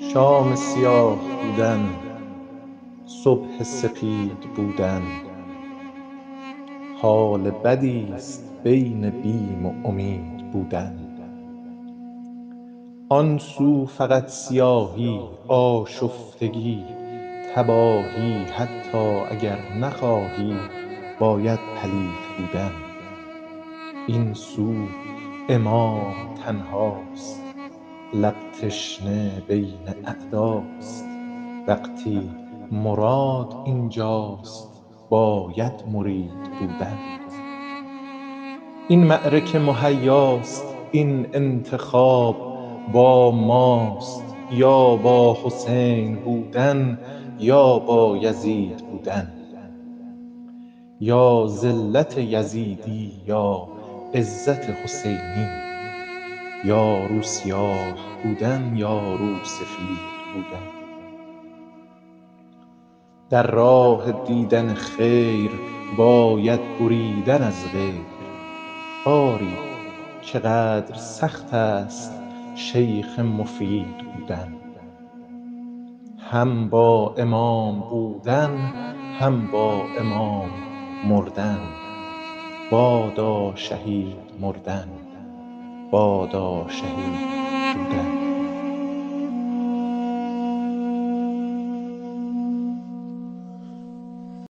شام سیاه بودن، صبح سپید بودن، حال بدی است بین بیم و امید بودن. آن سو فقط سیاهی، آشفتگی، تباهی، حتی اگر نخواهی باید پلید بودن. این سو امام تنهاست، لب تشنه بین اعداست. وقتی مراد اینجاست باید مرید بودن. این معرکه مهیاست، این انتخاب با ماست. یا با حسین بودن یا با یزید بودن، یا ذلت یزیدی یا عزت حسینی، یا رو سیاه بودن یا رو سفید بودن. در راه دیدن خیر باید بریدن از غیر. آری چقدر سخت است شیخ مفید بودن. هم با امام بودن هم با امام مردن. بادا شهید مردن، بادا شهید